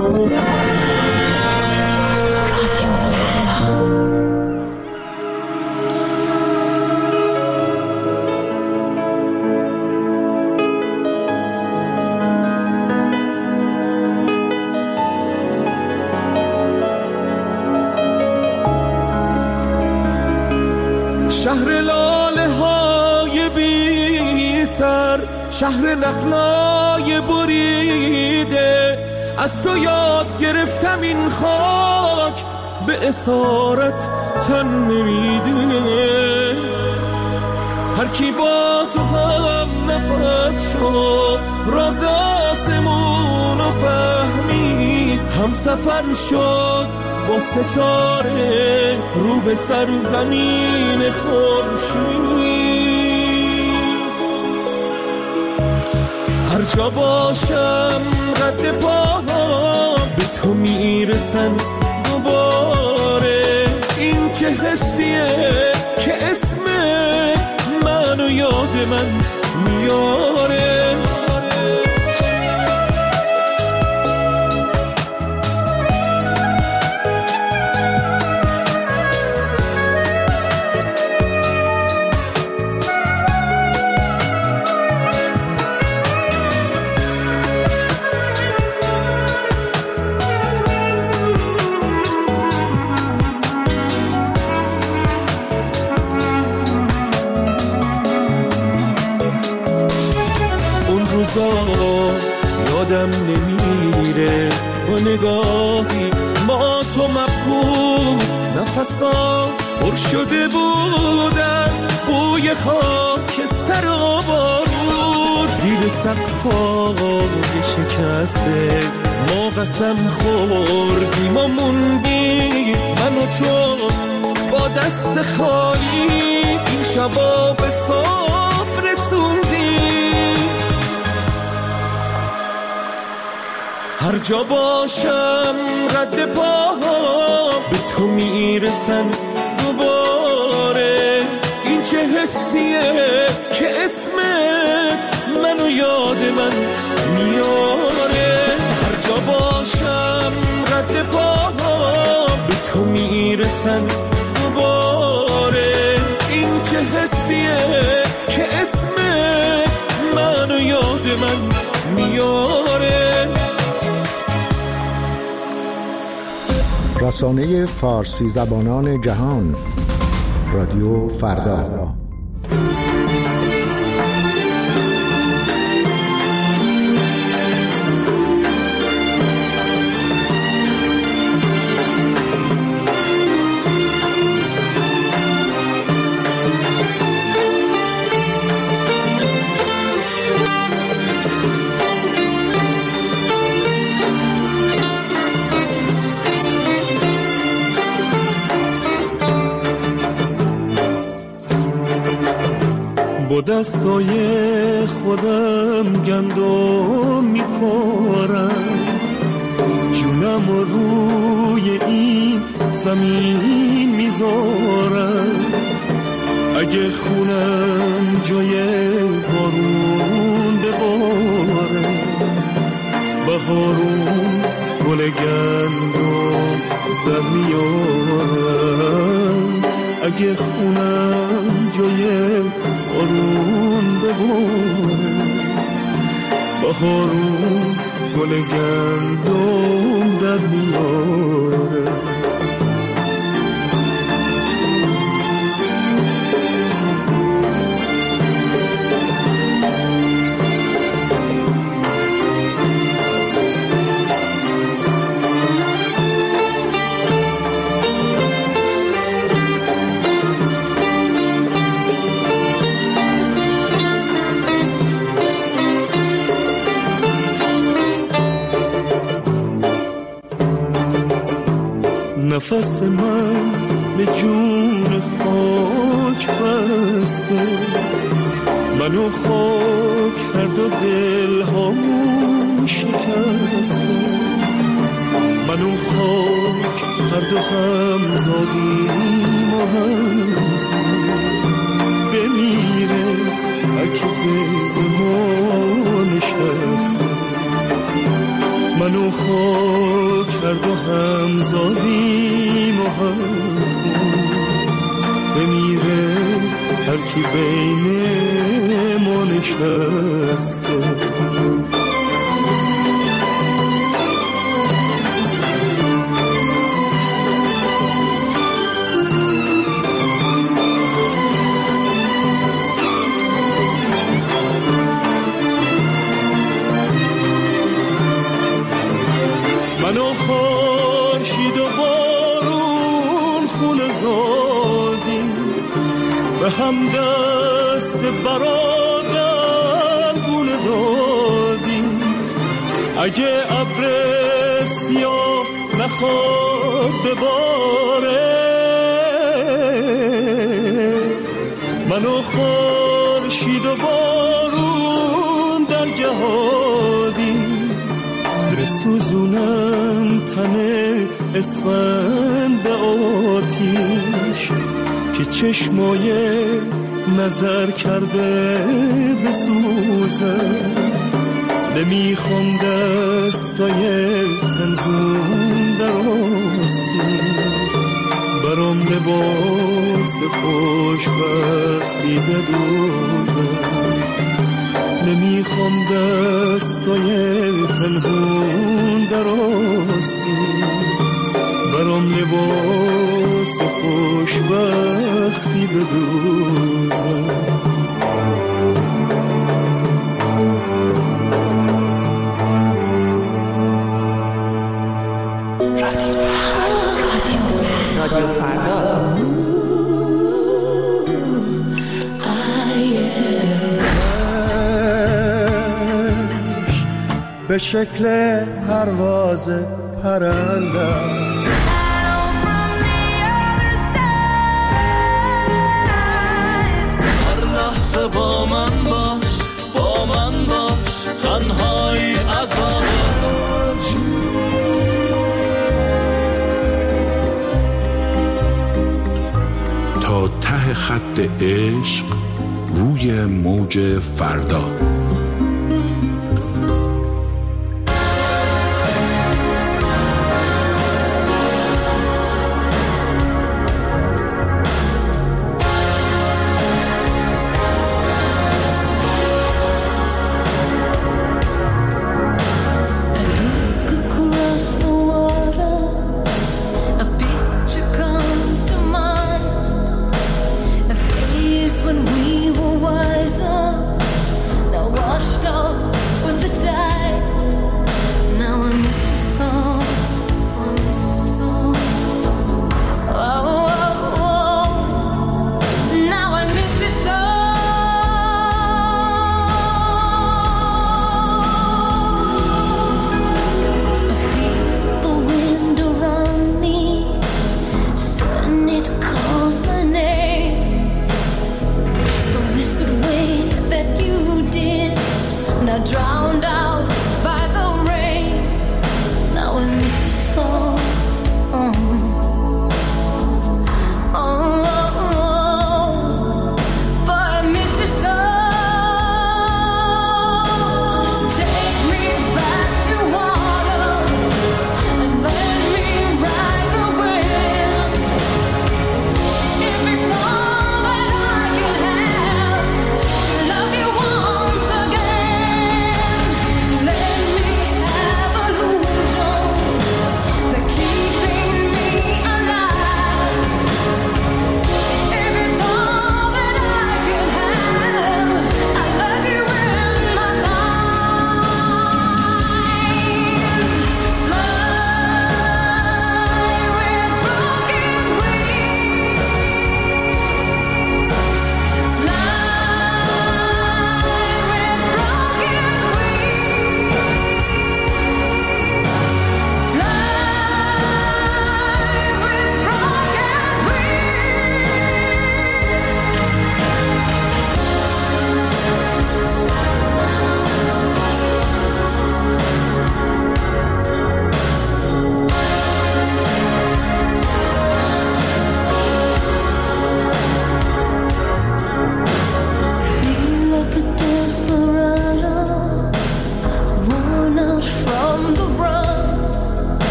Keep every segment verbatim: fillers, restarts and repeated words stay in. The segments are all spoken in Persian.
شهر لاله های بی سر، شهر نخلای بریده، از تو یاد گرفتم این خاک به اسارت تن نمیده. هر کی با تو هم نفس شد راز آسمون و فهمید، هم سفر شد با ستاره رو به سر زمین خورشید. هر جا باشم قد پاها به تو میرسن دوباره. این چه حسیه که اسمت منو یاد من میاره. یادم نمیره با نگاهی ما تو مبهوت، نفسا پر شده بود از بوی خاک سر و بارود. زیر سقفای شکسته ما قسم خوردیم و موندیم، من و تو با دست خالی این شبا به صبح رسوندیم. هر جا باشم رد پاها به تو میرسن دوباره. این چه حسیه که اسمت منو یاد من میاره. هر جا باشم رد پاها به تو میرسن دوباره. این چه حسیه که اسمت منو یاد من میاره. رسانه فارسی زبانان جهان، رادیو فردا. با دستای خودم گندم میکارم، جونم رو روی این زمین میذارم. اگه خونم جای بارون بباره، بهارون گل گندم در میارم. اگه خونم جای بارون بباره، بهارون گل گندم در میاره. نفس من به جون خاک بسته، منو خاک هر دو دل هامون شکسته. منو خاک هر دو هم زادیم و هم بمیره اگه به ما نشسته. منو خاک کرد و هم زادیم و هم بمیره هر کی بین ما نشسته. منو خورشید و بارون خونه زادیم، به هم دست برادر گونه دادیم. اگه ابر سیاه نخواد بباره، منو خورشید و بارون در جهادیم. بسوزونم تن اسفند به آتیش که چشمای نظر کرده بسوزه. نمیخوام دستای پنهون در آستین، برام لباس خوشبختی بدوزه. نمیخوام دستای پنهون در آستین، برام لباس خوشبختی بدوزه. رادیو فردا. به شکل پرواز پرنده هر لحظه با من باش، با من باش، تنهایی عذابه. تا ته خط عشق روی موج فردا. When we were wiser, now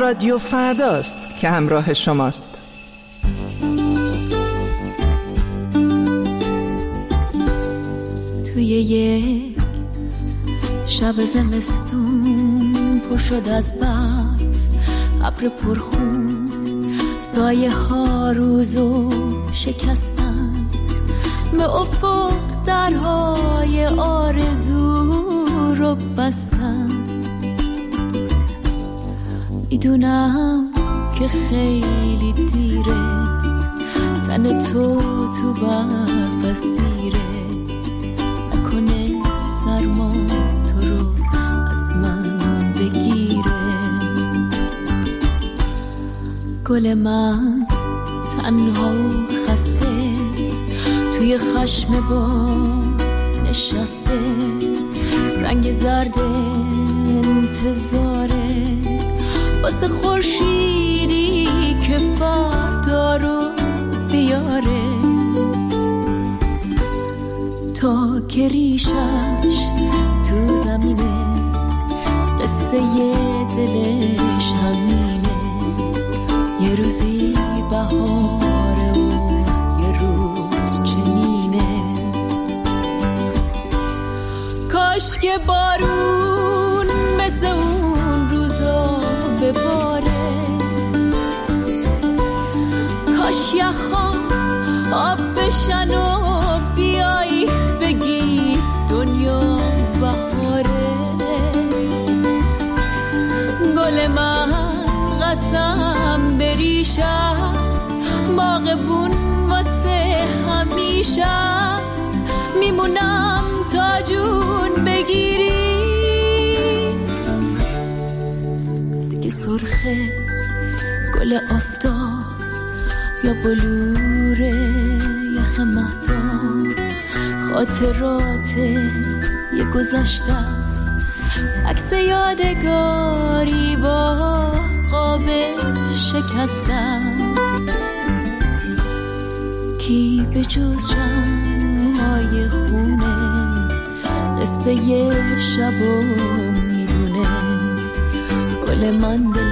رادیو فرداست که همراه شماست. توی یک شب زمستون پر شد از برف، ابر پرخون، سایه ها روزو شکستن، به افق درهای آرزو رو بستن. میدونم که خیلی دیره، تن تو تو برف اسیره، نکنه سرما تو رو از من بگیره. گل من تنها و خسته توی خشم باد نشسته، رنگ زرد انتظاره واسه خورشیدی که فردا رو بیاره. تا که ریشش تو زمینه، قصه دلش همینه، یه روزی بهاره و یه روز چنینه. کاش که بارون مثل اون روزا بباره، کاش یخا آب بشن و بیایی بگی دنیا بهاره. گل من قسم بریشم، باغبون واسه همیشه، میمونم تا جون بگیری. دیگه سرخه گل آفتاب یا بلور یخ مهتاب، خاطرات یه گذشته است، عکس یادگاری با قاب شکسته است. کی به جز شمعهای خونه قصه یه شبو میدونه. گل من دل